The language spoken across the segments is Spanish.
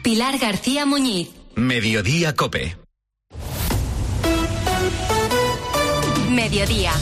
Pilar García Muñiz. Mediodía COPE. Mediodía.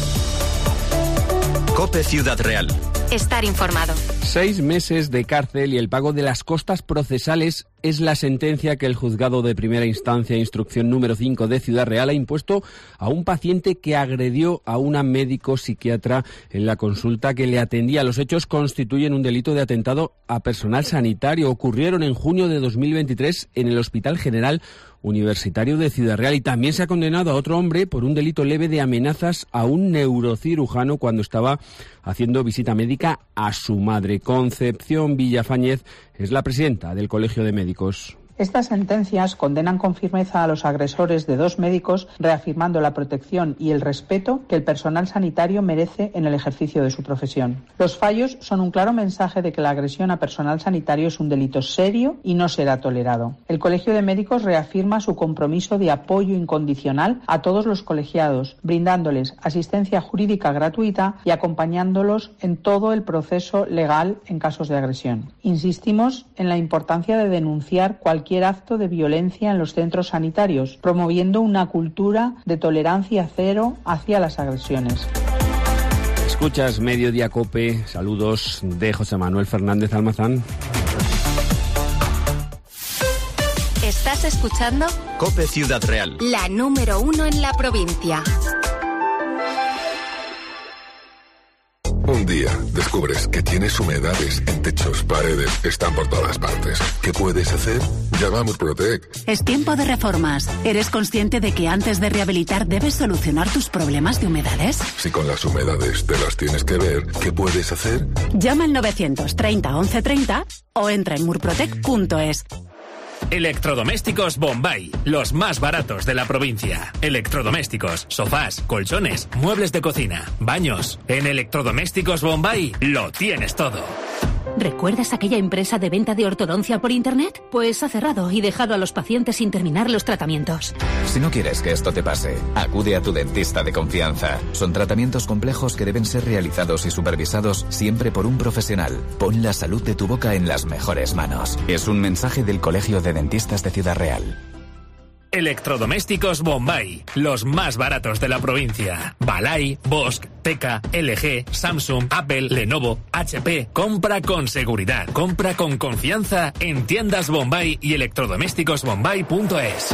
COPE Ciudad Real. Estar informado. 6 meses de cárcel y el pago de las costas procesales es la sentencia que el juzgado de primera instancia, instrucción número 5 de Ciudad Real, ha impuesto a un paciente que agredió a una médico psiquiatra en la consulta que le atendía. Los hechos constituyen un delito de atentado a personal sanitario. Ocurrieron en junio de 2023 en el Hospital General Universitario de Ciudad Real, y también se ha condenado a otro hombre por un delito leve de amenazas a un neurocirujano cuando estaba haciendo visita médica a su madre. Concepción Villafañez es la presidenta del Colegio de Médicos. Estas sentencias condenan con firmeza a los agresores de 2 médicos, reafirmando la protección y el respeto que el personal sanitario merece en el ejercicio de su profesión. Los fallos son un claro mensaje de que la agresión a personal sanitario es un delito serio y no será tolerado. El Colegio de Médicos reafirma su compromiso de apoyo incondicional a todos los colegiados, brindándoles asistencia jurídica gratuita y acompañándolos en todo el proceso legal en casos de agresión. Insistimos en la importancia de denunciar cualquier acto de violencia en los centros sanitarios, promoviendo una cultura de tolerancia cero hacia las agresiones. Escuchas Mediodía COPE. Saludos de José Manuel Fernández Almazán. ¿Estás escuchando? COPE Ciudad Real. La número 1 en la provincia. Un día descubres que tienes humedades en techos, paredes, están por todas partes. ¿Qué puedes hacer? Llama a Murprotec. Es tiempo de reformas. ¿Eres consciente de que antes de rehabilitar debes solucionar tus problemas de humedades? Si con las humedades te las tienes que ver, ¿qué puedes hacer? Llama al 930 1130 o entra en murprotec.es. Electrodomésticos Bombay, los más baratos de la provincia. Electrodomésticos, sofás, colchones, muebles de cocina, baños. En Electrodomésticos Bombay lo tienes todo. ¿Recuerdas aquella empresa de venta de ortodoncia por internet? Pues ha cerrado y dejado a los pacientes sin terminar los tratamientos. Si no quieres que esto te pase, acude a tu dentista de confianza. Son tratamientos complejos que deben ser realizados y supervisados siempre por un profesional. Pon la salud de tu boca en las mejores manos. Es un mensaje del Colegio de Dentistas de Ciudad Real. Electrodomésticos Bombay, los más baratos de la provincia. Balay, Bosch, Teka, LG, Samsung, Apple, Lenovo, HP. Compra con seguridad, compra con confianza en tiendas Bombay y electrodomésticosbombay.es.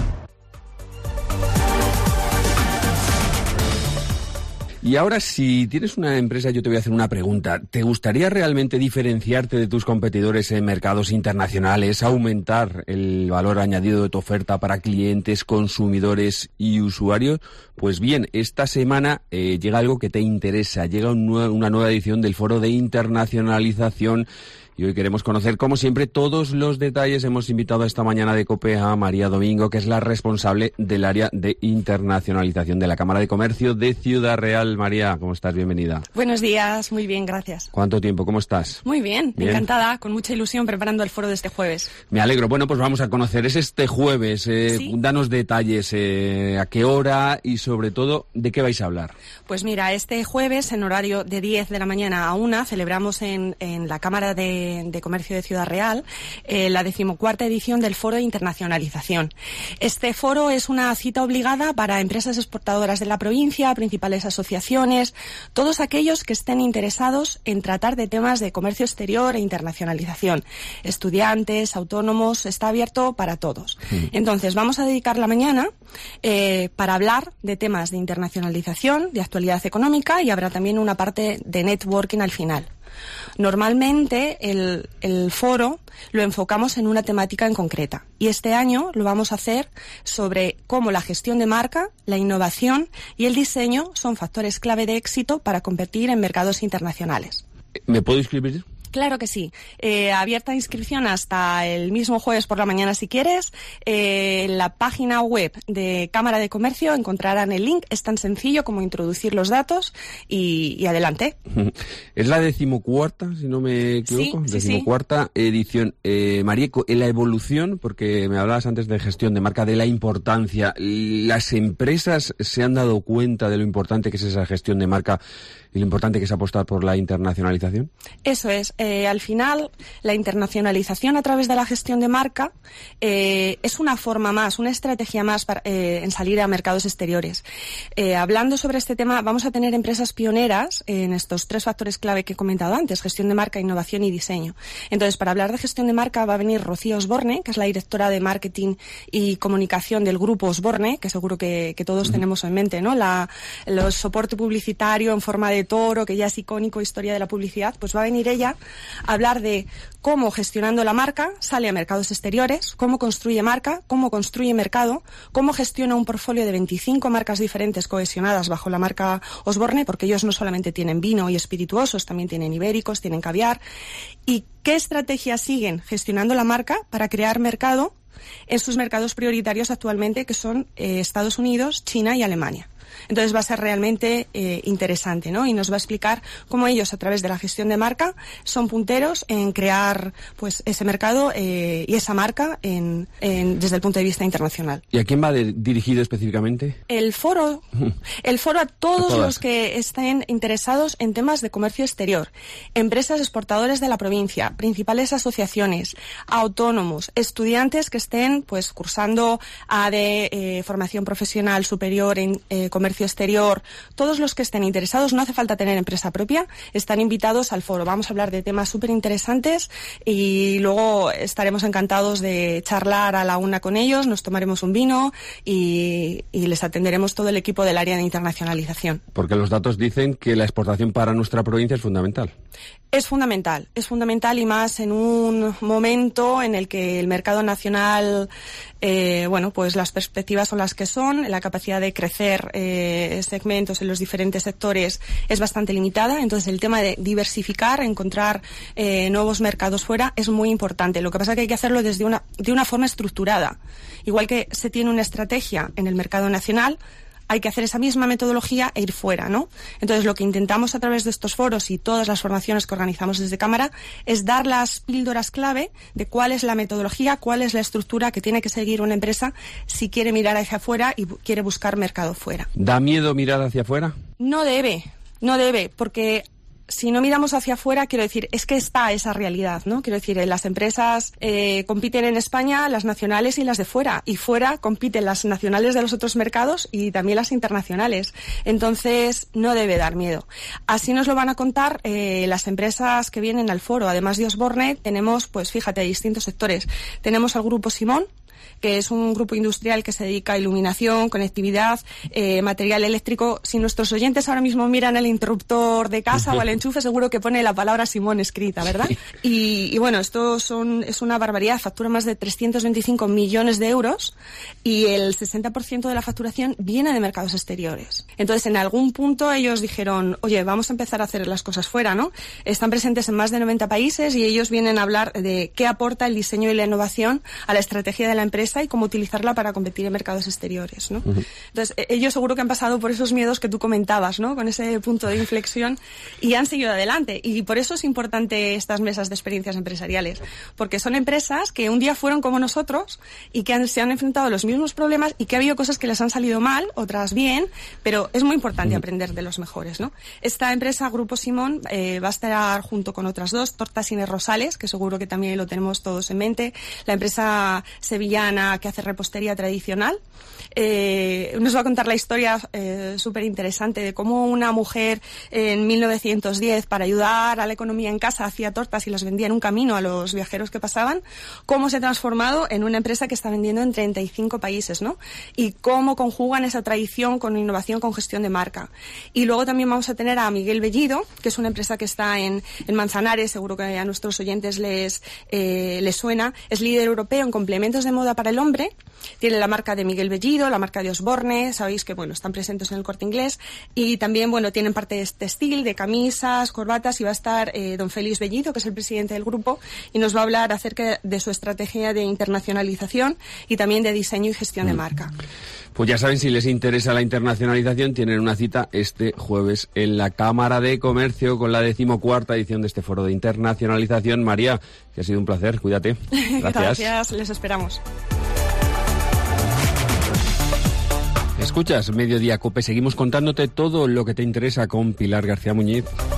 Y ahora, si tienes una empresa, yo te voy a hacer una pregunta. ¿Te gustaría realmente diferenciarte de tus competidores en mercados internacionales, aumentar el valor añadido de tu oferta para clientes, consumidores y usuarios? Pues bien, esta semana llega algo que te interesa. Llega una nueva edición del Foro de Internacionalización. Y hoy queremos conocer, como siempre, todos los detalles. Hemos invitado esta mañana de COPE a María Domingo, que es la responsable del área de internacionalización de la Cámara de Comercio de Ciudad Real. María, ¿cómo estás? Bienvenida. Buenos días, muy bien, gracias. ¿Cuánto tiempo? ¿Cómo estás? Muy bien, encantada, con mucha ilusión preparando el foro de este jueves. Me alegro. Bueno, pues vamos a conocer. Es este jueves. ¿Sí? Danos detalles, a qué hora y sobre todo, ¿de qué vais a hablar? Pues mira, este jueves, en horario de 10 de la mañana a 1, celebramos en la Cámara de Comercio de Ciudad Real la 14ª edición del Foro de Internacionalización. Este foro es una cita obligada para empresas exportadoras de la provincia, principales asociaciones, todos aquellos que estén interesados en tratar de temas de comercio exterior e internacionalización. Estudiantes, autónomos, está abierto para todos. Entonces, vamos a dedicar la mañana para hablar de temas de internacionalización, de actualidad económica, y habrá también una parte de networking al final. Normalmente el foro lo enfocamos en una temática en concreta, y este año lo vamos a hacer sobre cómo la gestión de marca, la innovación y el diseño son factores clave de éxito para competir en mercados internacionales. ¿Me puedo inscribir? Claro que sí. Abierta inscripción hasta el mismo jueves por la mañana si quieres. En la página web de Cámara de Comercio encontrarán el link. Es tan sencillo como introducir los datos y adelante. Es la 14ª, si no me equivoco. Sí, 14ª edición. María, en la evolución, porque me hablabas antes de gestión de marca, de la importancia. ¿Las empresas se han dado cuenta de lo importante que es esa gestión de marca y lo importante que es apostar por la internacionalización? Eso es. al final, la internacionalización a través de la gestión de marca es una forma más, una estrategia más en salir a mercados exteriores. Hablando sobre este tema, vamos a tener empresas pioneras en estos 3 factores clave que he comentado antes: gestión de marca, innovación y diseño. Entonces, para hablar de gestión de marca va a venir Rocío Osborne, que es la directora de marketing y comunicación del grupo Osborne, que seguro que todos tenemos en mente, ¿no? Los soporte publicitario en forma de toro, que ya es icónico, historia de la publicidad. Pues va a venir ella a hablar de cómo, gestionando la marca, sale a mercados exteriores, cómo construye marca, cómo construye mercado, cómo gestiona un portfolio de 25 marcas diferentes cohesionadas bajo la marca Osborne, porque ellos no solamente tienen vino y espirituosos, también tienen ibéricos, tienen caviar. ¿Y qué estrategias siguen gestionando la marca para crear mercado en sus mercados prioritarios actualmente, que son Estados Unidos, China y Alemania? Entonces va a ser realmente interesante, ¿no? Y nos va a explicar cómo ellos, a través de la gestión de marca, son punteros en crear pues ese mercado y esa marca desde el punto de vista internacional. ¿Y a quién va dirigido específicamente? El foro a todos los que estén interesados en temas de comercio exterior, empresas exportadoras de la provincia, principales asociaciones, autónomos, estudiantes que estén pues cursando formación profesional superior en comercio exterior. Todos los que estén interesados, no hace falta tener empresa propia, están invitados al foro. Vamos a hablar de temas súper interesantes y luego estaremos encantados de charlar a la una con ellos, nos tomaremos un vino y les atenderemos todo el equipo del área de internacionalización. Porque los datos dicen que la exportación para nuestra provincia es fundamental. Es fundamental y más en un momento en el que el mercado nacional, pues las perspectivas son las que son, la capacidad de crecer segmentos en los diferentes sectores es bastante limitada, entonces el tema de diversificar, encontrar nuevos mercados fuera es muy importante. Lo que pasa es que hay que hacerlo de una forma estructurada. Igual que se tiene una estrategia en el mercado nacional, hay que hacer esa misma metodología e ir fuera, ¿no? Entonces, lo que intentamos a través de estos foros y todas las formaciones que organizamos desde Cámara es dar las píldoras clave de cuál es la metodología, cuál es la estructura que tiene que seguir una empresa si quiere mirar hacia afuera y quiere buscar mercado fuera. ¿Da miedo mirar hacia afuera? No debe, porque si no miramos hacia afuera, quiero decir, es que está esa realidad, ¿no? Quiero decir, las empresas compiten en España, las nacionales y las de fuera. Y fuera compiten las nacionales de los otros mercados y también las internacionales. Entonces, no debe dar miedo. Así nos lo van a contar las empresas que vienen al foro. Además de Osborne, tenemos, pues fíjate, distintos sectores. Tenemos al Grupo Simón, que es un grupo industrial que se dedica a iluminación, conectividad, material eléctrico. Si nuestros oyentes ahora mismo miran el interruptor de casa o al enchufe, seguro que pone la palabra Simón escrita, ¿verdad? Y bueno, es una barbaridad, factura más de 325 millones de euros y el 60% de la facturación viene de mercados exteriores. Entonces, en algún punto ellos dijeron, oye, vamos a empezar a hacer las cosas fuera, ¿no? Están presentes en más de 90 países y ellos vienen a hablar de qué aporta el diseño y la innovación a la estrategia de la empresa y cómo utilizarla para competir en mercados exteriores, ¿no? Entonces, ellos seguro que han pasado por esos miedos que tú comentabas, ¿no? Con ese punto de inflexión y han seguido adelante. Y por eso es importante estas mesas de experiencias empresariales, porque son empresas que un día fueron como nosotros y que se han enfrentado a los mismos problemas y que ha habido cosas que les han salido mal, otras bien, pero es muy importante aprender de los mejores, ¿no? Esta empresa, Grupo Simón, va a estar junto con otras dos, Tortas Inés Rosales, que seguro que también lo tenemos todos en mente, la empresa sevillana que hace repostería tradicional. Nos va a contar la historia súper interesante de cómo una mujer en 1910, para ayudar a la economía en casa, hacía tortas y las vendía en un camino a los viajeros que pasaban, cómo se ha transformado en una empresa que está vendiendo en 35 países, ¿no? Y cómo conjugan esa tradición con innovación, con gestión de marca. Y luego también vamos a tener a Miguel Bellido, que es una empresa que está en Manzanares, seguro que a nuestros oyentes les suena, es líder europeo en complementos de moda para el hombre, tiene la marca de Miguel Bellido, la marca de Osborne, sabéis que, están presentes en el Corte Inglés, y también, tienen parte de textil, de camisas, corbatas, y va a estar don Félix Bellido, que es el presidente del grupo, y nos va a hablar acerca de su estrategia de internacionalización y también de diseño y gestión de marca. Pues ya saben, si les interesa la internacionalización, tienen una cita este jueves en la Cámara de Comercio con la 14ª edición de este foro de internacionalización. María, que ha sido un placer, cuídate. Gracias. Gracias, les esperamos. Escuchas Mediodía COPE, seguimos contándote todo lo que te interesa con Pilar García Muñiz.